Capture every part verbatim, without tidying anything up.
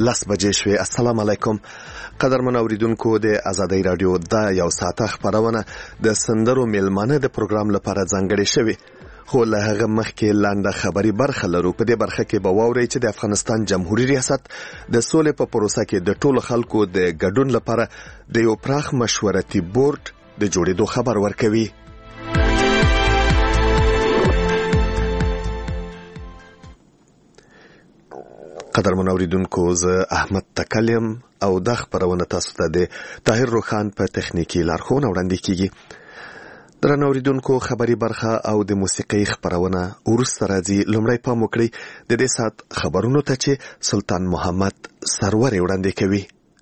لس بجې شوې. السلام علیکم قدرمن اوریدونکو، د آزادۍ رادیو د یو ساعته خبرونه د سندرو میلمانه د پروګرام لپاره ځانګړې شوې، خو له هغه مخکې لاندې خبري برخه لرو. په دې برخه کې به واورئ چې د افغانستان جمهوریت ریاست د سولې په پروسه کې د ټولو خلکو د ګډون لپاره د یو پراخ مشورتي بورډ د جوړېدو خبر ورکوي. قدرمن اوریدونکو، زه احمد تکلم او د خبرونه تاسو ته د طاهر روخان په تخنیکی لارښوونه وړاندې کیږي. درنو اوریدونکو، خبري برخه او د موسیقي خبرونه ورسره راځي. لومړی پام وکړئ د دې سات خبرونو ته چې سلطان محمد سرور وړاندې کوي.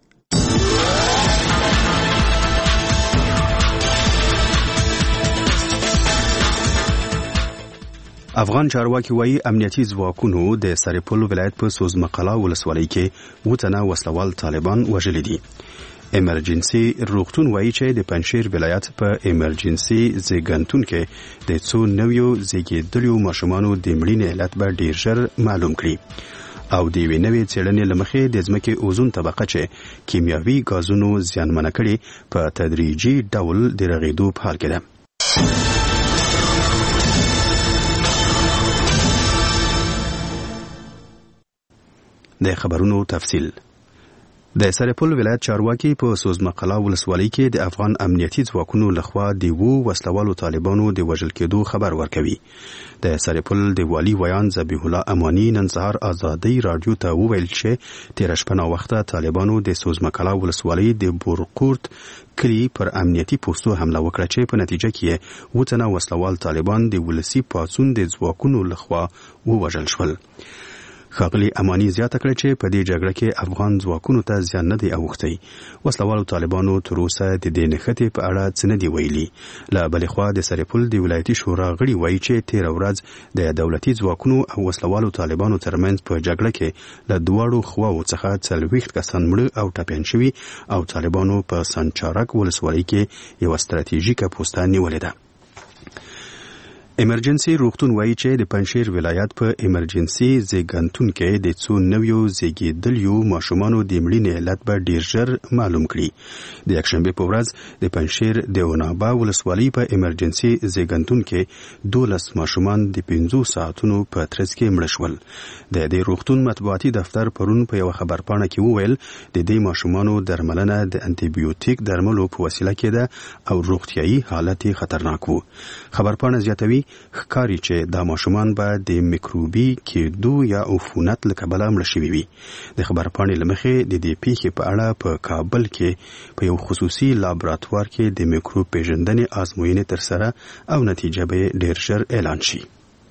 افغان چارواکي وایي امنیتي ځواکونو د سرپل ولایت په سوزمقلا ولسوالۍ کې وتنه وسلوال طالبان وژلي دي. ایمرجنسي روغتون وایي چې د پنجشیر ولایت په ایمرجنسي زیږنتون کې د څو نویو زیږیدلو ماشومانو د مړینې علت به ډیر ژر معلوم کړي او د یوې نوې څېړنې له مخې د ځمکې اوزون طبقه چې کیمیاوي ګازونو زیانمنه کړي په تدریجي ډول د رغېدو په حال کې ده. د خبرونو تفصیل. د سرپل ولایت چارواکي په سوزمقلا ولسوالۍ کې د افغان امنیتي ځواکونو لخوا د وو وسلوالو طالبانو د وژل کېدو خبر ورکوي. د سرپل د والي ویان ذبیح الله امانی نن سهار آزادۍ رادیو ته وویل چې تیر شپه ناوخته طالبانو د سوزمقلا ولسوالۍ د بورقورت کلی پر امنیتي پوستو حمله وکړه چې په نتیجه کې وتنه وسلوال طالبان د ولسی پاڅون د ځواکونو لخوا ووژل شول. ښاغلي امانی زیاته کړه چې په دې جګړه کې افغان ځواکونو ته زیان نه دی اوښتی. وسلوالو طالبانو تر اوسه د دې نښتې په اړه څه نه دی ویلي. له بلې خوا د سرپل د ولایتي شورا غړي وایي چې تېره ورځ د دولتي ځواکونو او وسلوالو طالبانو ترمنځ په جګړه کې له دواړو خواو څخه څلوېښت کسان مړه او ټپیان شوي او طالبانو په سنچارک ولسوالۍ کې یوه ستراتیژیکه پوسته نیولې ده. ایمرجنسي روغتون وایي چې د پنجشیر ولایت په ایمرجنسي زیږنتون کې د څو نویو زیږیدلیو ماشومانو د مړینې علت به ډیر ژر معلوم کړي. د یکشنبې په ورځ د پنجشیر د اونابا ولسوالۍ په ایمرجنسي زیږنتون کې دولس ماشومان د پنځو ساعتونو په ترڅ کې مړه شول. د دې روغتون مطبوعاتي دفتر پرون په یوه خبرپاڼه کې وویل د دې ماشومانو درملنه د انټي بیوټیک درملو په وسیله کېده او روغتیايي حالت خطرناک و. خبرپاڼه زیاتوي ښکاري چې دا ماشومان به د میکروبي کېدو یا عفونت له کبله مړه شوي وي. د خبرپاڼې له مخې د دې پیښې په اړه په کابل کې په یو خصوصي لابراتوار کې د میکروب پیژندنې ازموینې ترسره او نتیجه به ډیر ژر اعلان شي.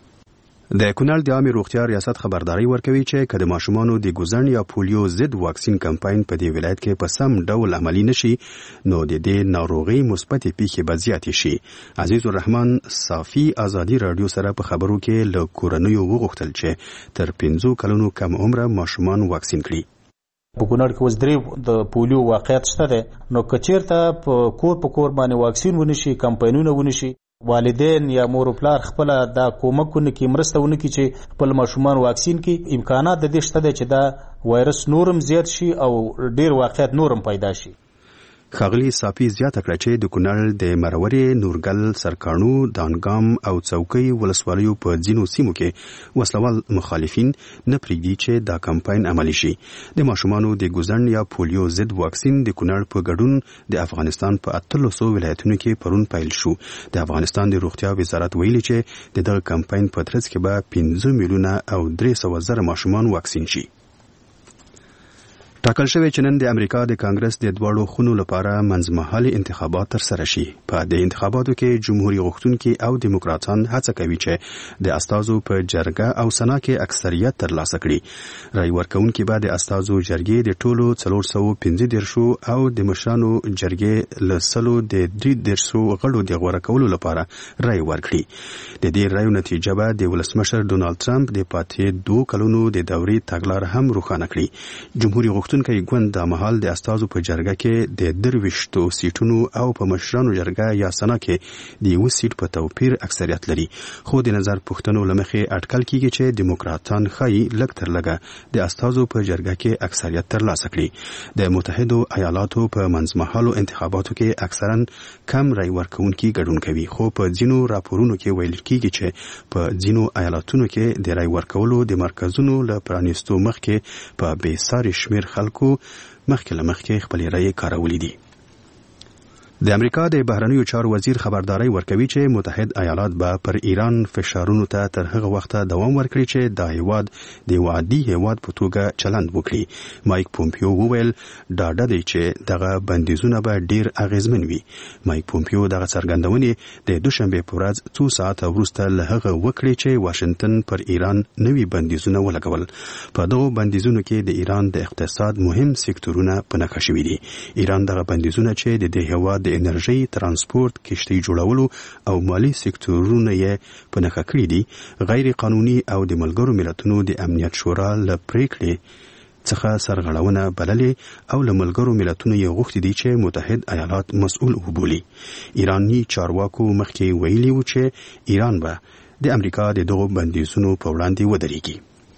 د کونړ د عامې روغتیا ریاست خبرداري ورکوي چې که د ماشومانو د ګوزن یا پولیو ضد واکسین کمپاین په دې ولایت کې په سم ډول عملي نشي نو د دې ناروغۍ مثبتې پیښې به زیاتې شي. عزیز الرحمن صافي آزادي رادیو سره په خبرو کې له کورنیو وغوښتل چې تر پنځو کلونو کم عمره ماشومان واکسین کړي. په کونړ کې اوس درې د پولیو واقعیت شته دی، نو که چېرته په کور په کور باندې واکسین ونشي، کمپاینونه ونشي، والدین یا مور و پلار خپل دا کومک ونه کی مرسته ونه کی چې خپل ماشومان واکسین کی، امکانات د دې شته دی چې دا وایرس نورم زیات شي او ډیر واقعیت نورم پیدا شي. ښاغلي صافي زیاته کړه چې د کونړ د مرورې، نورګل، سرکاڼو، دانګام او څوکۍ ولسوالیو په ځینو سیمو کې وسلوال مخالفین نه پرېږدي چې دا کمپاین عملي شي. د ماشومانو د ګوزن یا پولیو ضد واکسین د کونړ په ګډون د افغانستان په اتلسو ولایتونو کې پرون پیل شو. د افغانستان د روغتیا وزارت ویلي چې د دغه کمپاین په ترڅ کې به پنځه میلیونه او درې سوه زره ماشومان واکسین شي. ټاکل شوی چې نن د امریکا د کانګرس د دواړو خونو لپاره منځمهالي انتخابات ترسره شي. په دې انتخاباتو کې جمهوریت غوښتونکي او دیموکراتان هڅه کوي چې د استازو په جرګه او سنا کې اکثریت ترلاسه کړي. رای ورکوونکي به د استازو جرګې د ټولو څلور سوه پنځه دېرشو او د مشرانو جرګې له سلو د درې دېرشو غړو د غوره کولو لپاره رای ورکړي. د دې رایو نتیجه به د ولسمشر ډونالد ټرمپ د پاتې دوه کلونو د دورې تګلاره هم روښانه کړي. جمهوریت غوښتونکي ګوند د مهال د استازو په جرګه کې د درويشتو سیټونو او په مشرانو جرګه یا سنا کې د یو سیټ په توپیر اکثریت لري، خو د نظر پوښتنو لمخې اټکل کیږي چې دیموکراتان خای لږ تر لږه د استازو په جرګه کې اکثریت ترلاسه کړي. د متحده ایالاتو په منځمهالو انتخاباتو کې اکثرا کم رای ورکوونکي ګډون کوي، خو په ځینو راپورونو کې ویل کیږي چې په ځینو ایالاتونو کې د رای ورکولو د مرکزونو له پرانیستو مخکې په بې ساري شمیر خلکو مخکې له مخکې خپلې رایې کارولې دي. د امریکا د بهرنیو چارو وزیر خبرداري ورکوي چې متحد ایالات به پر ایران فشارونو ته تر هغه وخته دوام ورکړي چې د هیواد د وعدي هیواد په توګه چلند وکړي. مایک پومپیو وویل ډاډه دی چې دغه بندیزونه به ډیر اغیزمن وي. مایک پومپیو دغه څرګندونې د دوشنبه په ورځ څو ساعته وروسته له هغه وکړي چې واشنگټن پر ایران نوي بندیزونه ولګول. په دغه بندیزونو کې د ایران د اقتصاد مهم سکتورونه په نښه شوي دي. ایران دغه بندیزونه چې د دې هیواد انرژي، ترانسپورت، کشتۍ جوړولو او مالی سکتورونه یې په نښه کړي دي، غیر قانوني او د ملګرو ملتونو د امنیت شورا له پریکړې څخه سرغړونه بللې او له ملګرو ملتونو یې غوښتي دي چې متحد ایالات مسؤل وبولي. ایرانی چارواکو مخکې ویلي و چې ایران به د امریکا د دغو بندیزونو په وړاندې ودرېږي.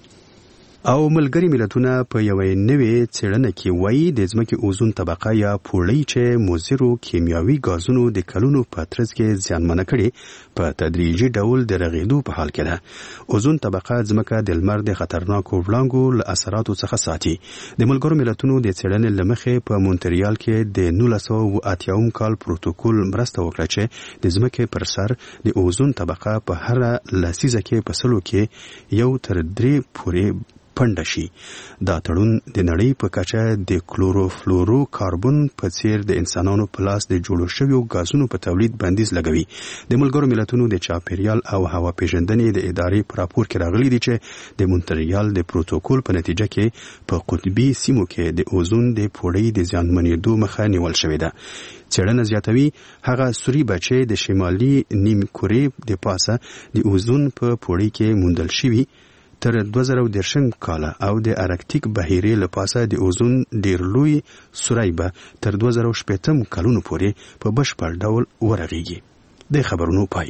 او ملګری ملتونه په یوې نوې څېړنه کې وایي د ځمکې اوزون طبقه یا پوړۍ چې مضرو کیمیاوي غازونو د کلونو په ترڅ کې زیانمنه کړي په تدریجي ډول د رغېدو په حال کې ده. اوزون طبقه ځمکه د لمر د خطرناکو وړانګو له اثراتو څخه ساتي. د ملګرو ملتونو د څېړنې له مخې په مونټریال کې د نولس سوه اتیا کال پروتوکول مرسته وکړه چې د ځمکې پر سر د اوزون طبقه په هر لسیزه کې په سلو کې یو تر درې پورې پنډه شي. دا تړون د نړۍ په کچه د کلوروفلورو کاربن په څیر د انسانانو په لاس د جوړو شویو غازونو په تولید بندیز لګوي. د ملګرو ملتونو د چاپیریال او هوا پیژندنې د ادارې په راپور کې راغلي دي چې د مونټریال د پروتوکول په نتیجه کې په قطبي سیمو کې د اوزون د پوړۍ د زیانمنېدو مخه نیول شوې ده. څېړنه زیاتوي هغه سوري بچي د شمالي نیم کورې د پاسه د اوزون په پوړۍ کې موندل شوي تر دوه زره دېرشم کال او د ارکټیک بهیرې له پاسه د اوزون ډیر لوی سوری به تر دوه زره شپږم کلونو پورې په بشپړ ډول ورغېږي. د خبرونو پای.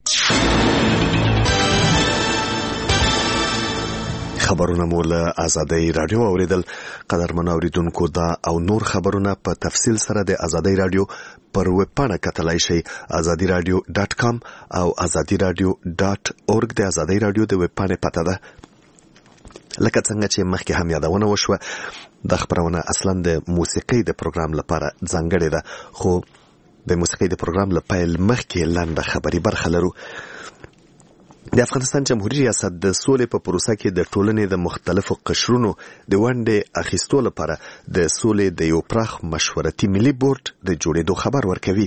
خبرونه مو له آزادۍ رادیو اوریدل. قدرمن اوریدونکو دا او نور خبرونه په تفصیل سره د آزادۍ رادیو پر ویب پاڼه کتلای شئ آزادی رادیو ډاټ کام او آزادی رادیو ډاټ اورګ. د آزادۍ رادیو د ویب پاڼې پته ده لکه څنګه چې مخکې هم یادونه وشوه. د خبرونه اصلا د موسیقۍ د پروګرام لپاره ځانګړې ده، خو د موسیقۍ د پروګرام له پیل مخکې لاندې خبري برخه لرو. د افغانستان جمهوریت ریاست د سولې په پروسه کې د ټولنې د مختلفو قشرونو د ونډې اخیستو لپاره د سولې د یو پراخ مشورتي ملي بورډ د جوړېدو خبر ورکوي.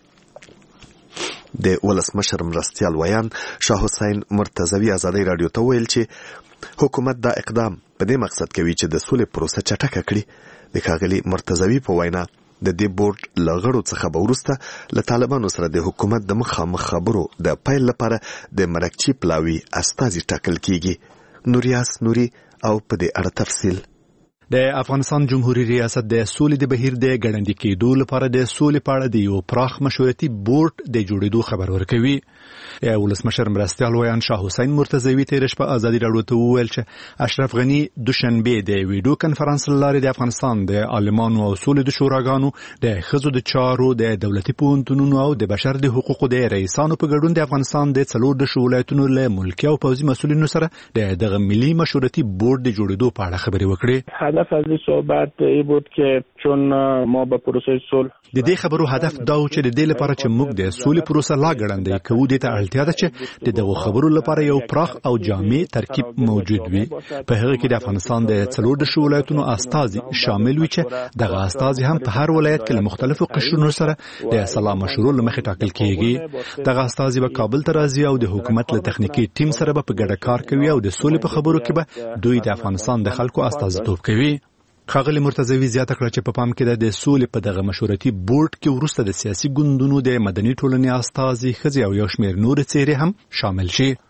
د ولسمشر مرستیال ویان شاه حسین مرتضوی آزادۍ رادیو ته ویل چې حکومت دا اقدام په دې مقصد کوي چې د سولې پروسه چټکه کړي. د ښاغلي مرتضوی په وینا د دې بورډ لغړو څخه به وروسته له طالبانو سره د حکومت د مخامخ خبرو د پیل لپاره د مرکچی پلاوي استازي ټاکل کیږي. نوریاس نوري او په دې اړه تفصیل. د افغانستان جمهوریت ریاست د سولې د بهیر د ګړندې کېدو لپاره د سولې په اړه د یو پراخ مشورتي بورډ د جوړېدو خبر ورکوي. ولسمشر مرستیال ویان شاه حسین مرتضوی تیر شپه آزادي راډیو ته وویل چې اشرف غنی دوشنبه د ویډیو کنفرانس لارې د افغانستان د عالمانو او سولې د شوراګانو د ښځو د چارو د دولتي پوهنتونونو او د بشر د حقوقو د رئیسانو په ګډون د افغانستان د څلور د ولایتونو له ملکي او پوځي مسؤلینو سره د دغه ملي مشورتي بورډ د جوړېدو په اړه خبرې وکړې. هدف از این صحبت ای بود که چون ما به پروسه صلح د دې خبرو هدف دا و چې د دې لپاره چې موږ د سولې پروسه لا ګړندۍ کوو د ته اړتیا ده چې د دغه خبرو لپاره یو پراخ او جامع ترکیب موجود وي. په هغه کې د افغانستان د څلور د ولایتونو استازي شامل وي چې دغه استازي هم په هر ولایت کې له مختلفو قشرونو سره د سلا مشورو لمخې ټاکل کیږي. دغه استازي به کابل ته راځي او د حکومت له تخنیکی ټیم سره به په ګډه کار کوي او د سولې په خبرو کې به دوی د افغانستان د خلکو استازیتوب کوي. ښاغلي مرتضوی زیاته کړه چې په پام کې د سولې په دغه مشورتي بورډ کې وروسته د سیاسي ګوندونو د مدني ټولنې استازي ښځې او یو شمېر نور څېرې هم شامل شي.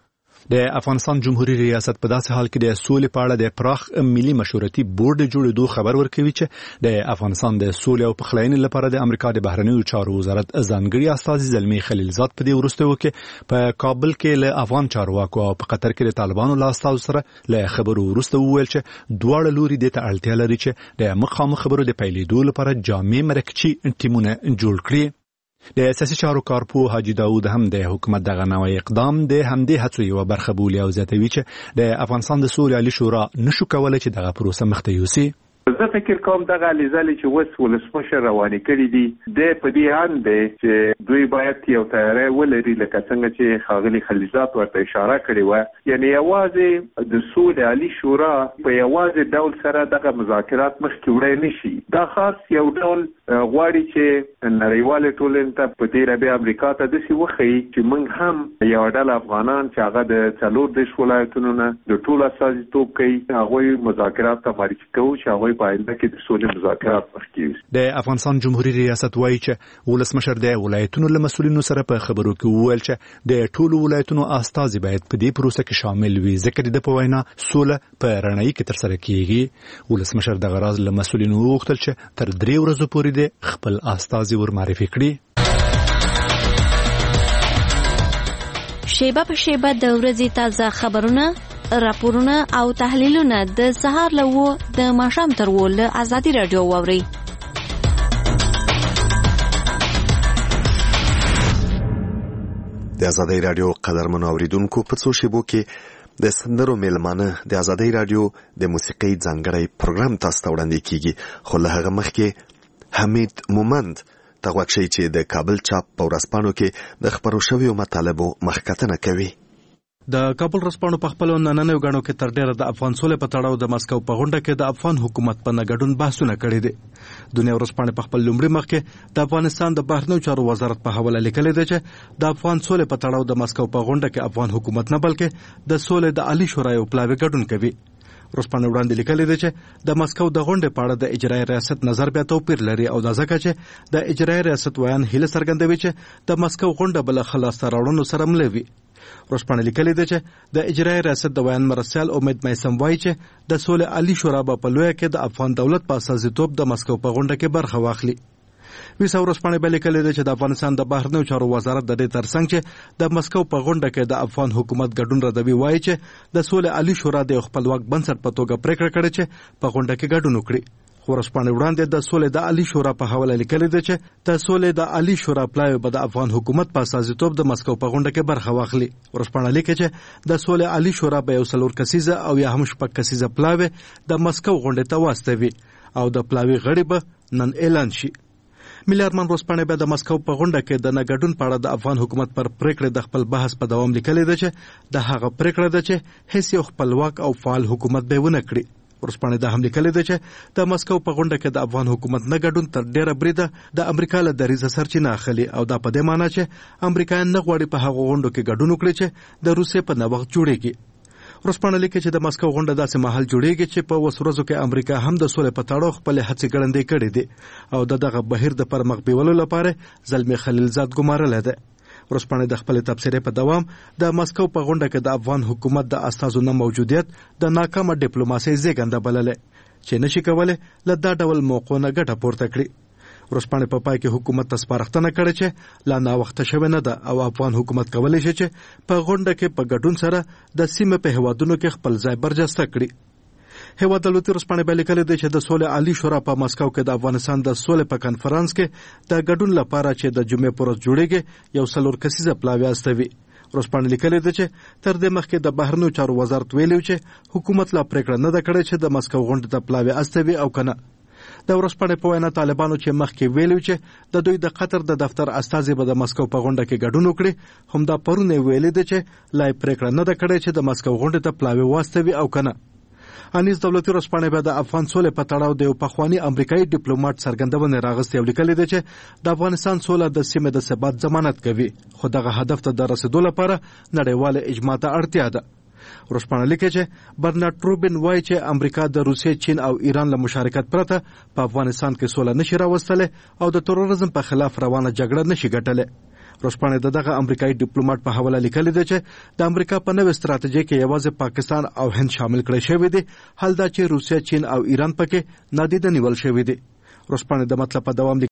د افغانستان جمهوریت ریاست په داسې حال کې د سولې په اړه د پراخ ملي مشورتي بورډ جوړېدو خبر ورکوي چې د افغانستان د سولې او پخلاینې لپاره د امریکا د بهرنیو چارو وزارت ځانګړي استازي زلمی خلیلزاد په دې وروستیو کې په کابل کې له افغان چارواکو او په قطر کې د طالبانو له استازو سره له خبرو وروسته وویل چې دواړه لوري د ته اړتیا لري چې د مخامخ خبرو د پیلېدو لپاره جامع مرکچي ټیمونه جوړ کړي. د سیاسي چارو کارپوه حاجي داود هم د حکومت دغه نوی اقدام د همدې هڅو یوه برخه بولي او زیاتوي چې د افغانستان د سولې عالي شورا نشو کولی چې دغه پروسه مخته یوسي. زه فکر کوم دغه لیزلې چې وس ولسمشر روانې کړي دي د په دې اند چې دوی باید یو تیاری ولري لکه څنګه چې ښاغلي خلیلزاد ورته اشاره کړې وه، یعنی یوازې د سولې عالي شورا په یوازې ډول سره دغه مذاکرات مخکې وړی نشي. دا خاص یو ډول غواړي چې نړیوالې ټولنې ته په دې رابطه امریکا ته داسې وښیي چې موږ هم یو ډله افغانان چې هغه د څلور دېرش ولایتونو نه د ټولو استازیتوب کوي، هغوی مذاکرات ته معرفي کوو چې هغوی په آینده کې د سولې مذاکرات مخکې یوسي. د افغانستان جمهوریت ریاست وایي چې ولسمشر د ولایتونو له مسؤلینو سره په خبرو کې وویل چې د ټولو ولایتونو استازي باید په دې پروسه کې شامل وي، ځکه د په وینا سوله په رڼایي کې ترسره کیږي. ولسمشر دغه راز له مسؤلینو وغوښتل چې تر درې ورځو پورې د خپل استازي ور معرفي کړي. شیبه په شیبه د ورځې تازه خبرونه، راپورونه او تحلیلونه د سهار له و د ماښام تر و له ازادي راډیو واوري. د ازادي راډیو قدرمن اوریدونکو په څو شیبو کې د سندرو میلمانه د ازادي راډیو د موسیقۍ ځانګړی پروګرام تاسو ته وړاندې کیږي، خو له هغه مخکې حمید مومند ته غوږ شئ چې د کابل چاپ په ورځپاڼو کې د خپرو شویو مطالبو مخکتنه کوي. د کابل ورځپاڼو په خپلو نننیو غاڼو کې تر ډیره د افغان سولې په تړاو د مسکو په غونډه کې د افغان حکومت په نګډون بحثونه کړي دي. دنیا ورځپاڼه په خپل لومړي مخ کې د افغانستان د بهرنیو چارو وزارت په حواله لیکلي دی چې د افغان سولې په تړاو د مسکو په غونډه کې افغان حکومت نه بلکې د سولې د عالی شورا یو پلاوی ګډون کوي. ورځپاڼه وړاندې لیکلي دی چې د مسکو د غونډې په اړه د اجرایي ریاست نظر بیا توپیر لري او دا ځکه چې د اجرایي ریاست ویان هیله څرګندوي چې د مسکو غونډه بل خلاص راوړنو سره ملوي. ورځپاڼه لیکلي ده چې د اجرایي ریاست د ویان مرستیال امید میسم وایي چې د سولې عالی شورا په لویه کې د افغان دولت په اساسیتوب د مسکو په غونډه کې برخه واخلي. ویسا ورځپاڼه بل لیکلي ده چې د افغانستان د بهرنیو چارو وزارت د دې ترڅنګ چې د مسکو په غونډه کې د افغان حکومت ګډون ردوي وایي چې د سولې عالی شورا د خپلواک بنسټ په توګه پریکړه کړې چې په غونډه کې ګډون وکړي. ورځپاڼه وړاندې د سولې د عالی شورا په حواله لیکلي ده چې د سولې د عالی شورا پلاوی به د افغان حکومت په اساسیتوب د مسکو په غونډه کې برخه واخلي. ورځپاڼه لیکي چې د سولې عالی شورا به یو څلور کسیزه او یا هم شپږ کسیزه پلاوی د مسکو غونډه ته واستوي او د پلاوی غړي به نن اعلان شي. ملي ارمان ورځپاڼه به د مسکو په غونډه کې د نګډون په اړه د افغان حکومت پر پریکړه د خپل بحث په دوام لیکلي ده چې د هغه پریکړه ده چې هیڅ یو خپلواک او فعال حکومت به ونه کړي. ورځپاڼه د هم لیکلي ده چې د مسکو په غونډه کې د افغان حکومت نه ګډون تر ډیره بریده د امریکا له دریځه سرچینه اخلي او دا په دې معنی چې امریکایان نه غواړي په هغه غونډو کې ګډون وکړي چې د روسیې په نوښت جوړیږي. ورځپاڼه لیکي چې د مسکو غونډه داسې مهال جوړیږي چې په اوس ورځو کې امریکا هم د سولې په تړاو خپل هڅې ګړندې کړې دي او د دغه بهیر د پرمخ بیولو لپاره زلمی خلیلزاد ګمارلی ده. ورځپاڼه د خپل تبصرې په دوام د مسکو په غونډه کې د افغان حکومت د استازو نه موجودیت د ناکامه ډیپلوماسۍ زیږنده بلله چې نشي کولای له دا ډول موقعو نه ګټه پورته کړي. ورځپاڼه په پای کې حکومت ته سپارښتنه کړې چې لا ناوخته شوې نه ده او افغان حکومت کولی شي چې په غونډه کې په ګډون سره د سیمې په هیوادونو کې خپل ځای برجسته کړي. هیواد دولتي ورځپاڼه بیا لیکلي ده چې د سولې عالی شورا په مسکو کې د افغانستان د سولې په کنفرانس کې د ګډون لپاره چې د جمعې پر ورځ جوړیږي یو څلور کسیزه پلاوی استوي. ورځپاڼه لیکلي ده چې تر دې مخکې د بهرنیو چارو وزارت ویلي چې حکومت لا پریکړه نه ده کړې چې د مسکو غونډې ته پلاوی استوي او کنه. د ورځپاڼې په وینا طالبانو چې مخکې ویلي چې د دوی د قطر د دفتر استازي به د مسکو په غونډه کې ګډون وکړي، هم دا پرونه ویلي ده چې لا پریکړه نه ده کړې چې د مسکو غونډې ته پلاوی واستوي او کنه. انیس دولتي ورځپاڼه به د افغان سولې په تړاو د یو پخوانی امریکایي ډیپلوماټ څرګندونه راغستې او لیکلي ده چې د افغانستان سوله د سیمې د ثبات ضمانت کوي، خو دغه هدف ته د رسیدو لپاره نړیواله اجماع ته اړتیا ده. ورځپاڼه لیکي چې برنارډ روبین وایي چې امریکا د روسیې، چین او ایران له مشارکت پرته په افغانستان کې سوله نشي راوستلی او د تروریزم په خلاف روانه جګړه نشي ګټلی. روسپانې د دغه امریکایي ډیپلوماټ په حواله لیکلي دی چې د امریکا په نوې ستراتیژي کې یوازې پاکستان او هند شامل کړي شوی دي، حال دا چې روسیه، چین او ایران پکې نادیده نیول شوی دي. روسپانې د مطلب په دوام